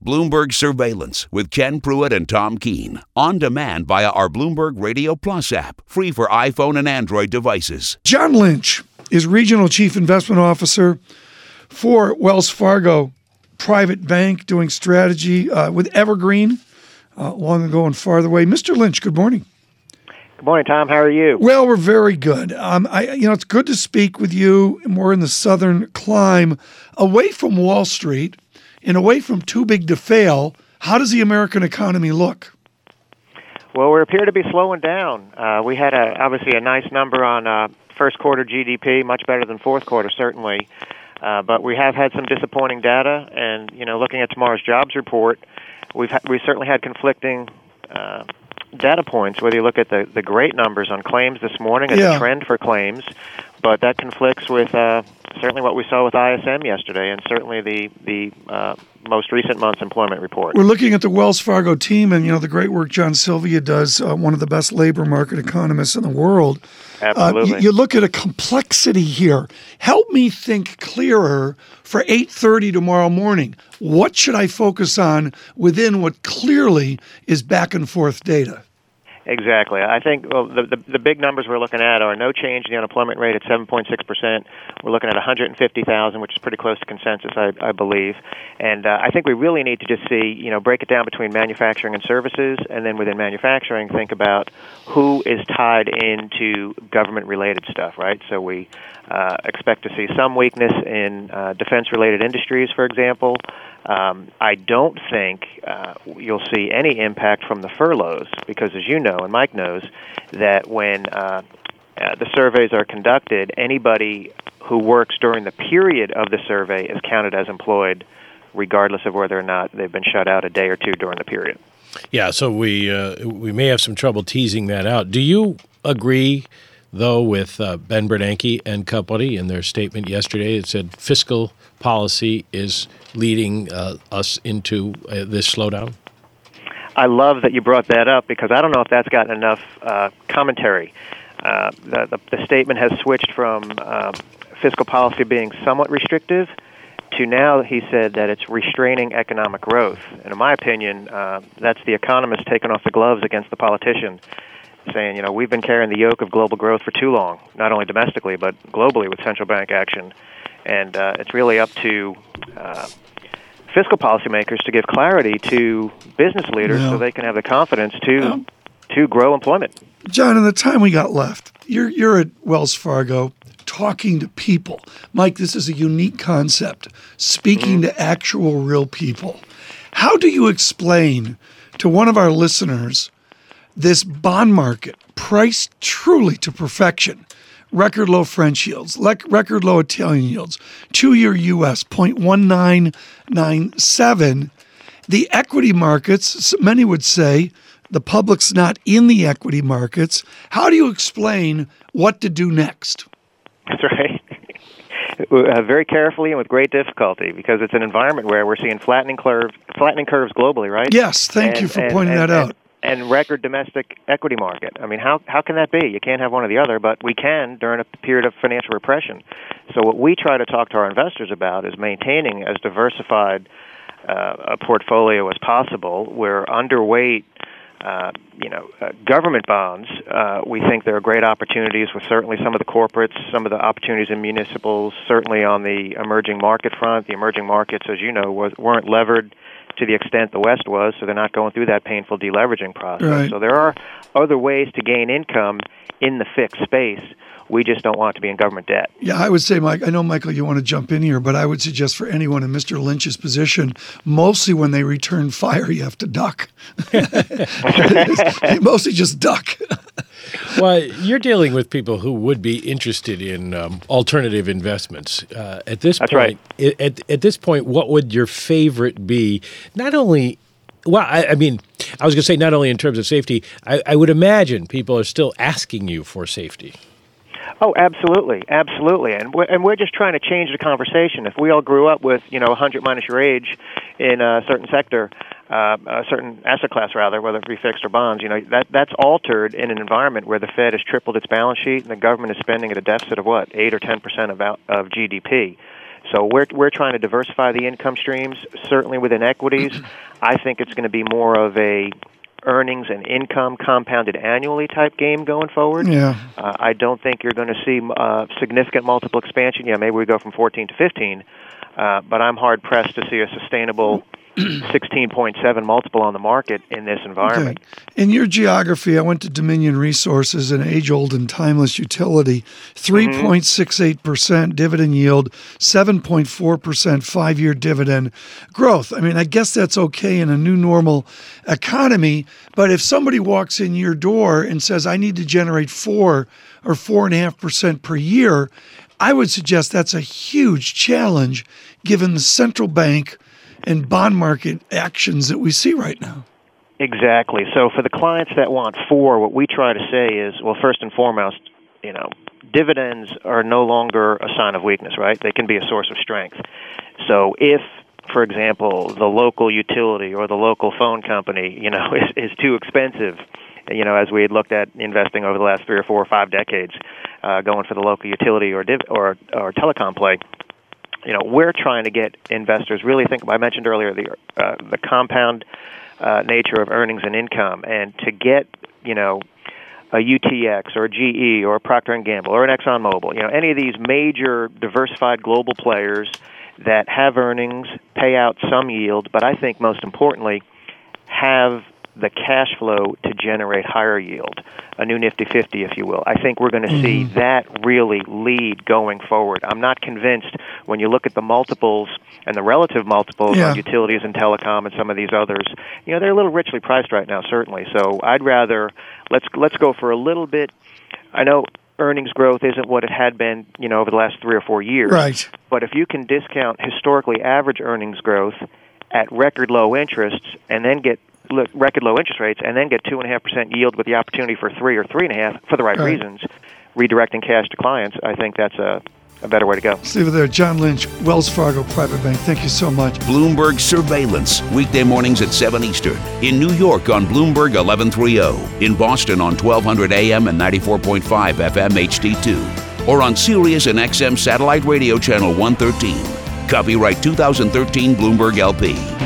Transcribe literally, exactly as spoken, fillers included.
Bloomberg Surveillance with Ken Pruitt and Tom Keene. On demand via our Bloomberg Radio Plus app. Free for iPhone and Android devices. John Lynch is Regional Chief Investment Officer for Wells Fargo Private Bank, doing strategy uh, with Evergreen, uh, long ago and farther away. Mister Lynch, good morning. Good morning, Tom. How are you? Well, we're very good. Um, I, you know, it's good to speak with you. We're in the southern clime, away from Wall Street and away from too big to fail. How does the American economy look? Well, we appear to be slowing down. Uh, we had a, obviously a nice number on uh, first quarter G D P, much better than fourth quarter, certainly. Uh, but we have had some disappointing data, and you know, looking at tomorrow's jobs report, we've ha- we certainly had conflicting Uh, data points, whether you look at the, the great numbers on claims this morning and yeah. the trend for claims, but that conflicts with uh, certainly what we saw with I S M yesterday and certainly the, the uh, most recent month's employment report. We're looking at the Wells Fargo team and, you know, the great work John Sylvia does, uh, one of the best labor market economists in the world. Absolutely. Uh, you, you look at a complexity here. Help me think clearer for eight thirty tomorrow morning. What should I focus on within what clearly is back and forth data? Exactly. I think well, the, the the big numbers we're looking at are no change in the unemployment rate at seven point six percent. We're looking at one hundred fifty thousand, which is pretty close to consensus, I, I believe. And uh, I think we really need to just see, you know, break it down between manufacturing and services, and then within manufacturing, think about who is tied into government-related stuff, right? So we uh, expect to see some weakness in uh, defense-related industries, for example. Um, I don't think uh, you'll see any impact from the furloughs because, as you know, and Mike knows, that when uh, uh, the surveys are conducted, anybody who works during the period of the survey is counted as employed, regardless of whether or not they've been shut out a day or two during the period. Yeah, so we uh, we may have some trouble teasing that out. Do you agree, though, with uh, Ben Bernanke and company in their statement yesterday? It said fiscal policy is leading uh, us into uh, this slowdown? I love that you brought that up because I don't know if that's gotten enough uh, commentary. Uh, the, the, the statement has switched from um, fiscal policy being somewhat restrictive to now he said that it's restraining economic growth. And in my opinion, uh, that's the economist taking off the gloves against the politician, saying, you know, we've been carrying the yoke of global growth for too long, not only domestically but globally with central bank action. And uh, it's really up to uh, fiscal policymakers to give clarity to business leaders yeah. so they can have the confidence to yeah. to grow employment. John, in the time we got left, you're you're at Wells Fargo talking to people. Mike, this is a unique concept, speaking mm-hmm. to actual real people. How do you explain to one of our listeners this bond market priced truly to perfection? Record low French yields, record low Italian yields, two-year U S zero point one nine nine seven. The equity markets, many would say the public's not in the equity markets. How do you explain what to do next? That's right. Uh, very carefully and with great difficulty because it's an environment where we're seeing flattening curve, flattening curves globally, right? Yes, thank and, you for and, pointing and, that and, out. And record domestic equity market. I mean, how how can that be? You can't have one or the other, but we can during a period of financial repression. So what we try to talk to our investors about is maintaining as diversified uh, a portfolio as possible. We're underweight Uh, you know, uh, government bonds. Uh, we think there are great opportunities with certainly some of the corporates, some of the opportunities in municipals, certainly on the emerging market front. The emerging markets, as you know, was, weren't levered to the extent the West was, so they're not going through that painful deleveraging process. Right. So there are other ways to gain income in the fixed space. We just don't want to be in government debt. Yeah, I would say, Mike, I know, Michael, you want to jump in here, but I would suggest for anyone in Mister Lynch's position, mostly when they return fire, you have to duck. Mostly just duck. Well, you're dealing with people who would be interested in um, alternative investments. Uh, at this That's point, right. at, at this point, what would your favorite be? Not only Well, I, I mean, I was going to say not only in terms of safety, I, I would imagine people are still asking you for safety. Oh, absolutely, absolutely, and we're, and we're just trying to change the conversation. If we all grew up with, you know, one hundred minus your age in a certain sector, uh, a certain asset class rather, whether it be fixed or bonds, you know, that that's altered in an environment where the Fed has tripled its balance sheet and the government is spending at a deficit of what, eight or ten percent of of G D P. So we're we're trying to diversify the income streams. Certainly within equities, I think it's going to be more of a earnings and income compounded annually type game going forward. Yeah. Uh, I don't think you're going to see uh, significant multiple expansion. Yeah, maybe we go from fourteen to fifteen, uh, but I'm hard pressed to see a sustainable sixteen point seven multiple on the market in this environment. Okay. In your geography, I went to Dominion Resources, an age-old and timeless utility, three point six eight percent dividend yield, seven point four percent five-year dividend growth. I mean, I guess that's okay in a new normal economy, but if somebody walks in your door and says, I need to generate four or four point five percent per year, I would suggest that's a huge challenge given the central bank and bond market actions that we see right now. Exactly. So for the clients that want four, what we try to say is, well, first and foremost, you know, dividends are no longer a sign of weakness, right? They can be a source of strength. So if, for example, the local utility or the local phone company, you know, is, is too expensive, you know, as we had looked at investing over the last three or four or five decades, uh, going for the local utility or div- or or telecom play, you know, we're trying to get investors really think. I mentioned earlier the uh, the compound uh, nature of earnings and income, and to get, you know, a U T X or a G E or a Procter and Gamble or an ExxonMobil, you know, any of these major diversified global players that have earnings, pay out some yield, but I think most importantly have the cash flow to generate higher yield, a new Nifty fifty, if you will. I think we're going to mm-hmm. see that really lead going forward. I'm not convinced when you look at the multiples and the relative multiples yeah. on utilities and telecom and some of these others, you know, they're a little richly priced right now, certainly. So I'd rather, let's let's go for a little bit. I know earnings growth isn't what it had been, you know, over the last three or four years. Right. But if you can discount historically average earnings growth at record low interests and then get Look, record low interest rates, and then get two and a half percent yield with the opportunity for three or three and a half for the right, right. reasons, redirecting cash to clients. I think that's a, a better way to go. Let's leave it there. John Lynch, Wells Fargo Private Bank. Thank you so much. Bloomberg Surveillance, weekday mornings at seven Eastern. In New York on Bloomberg eleven thirty. In Boston on twelve hundred A M and ninety-four point five F M H D two. Or on Sirius and X M Satellite Radio Channel one thirteen. Copyright two thousand thirteen Bloomberg L P.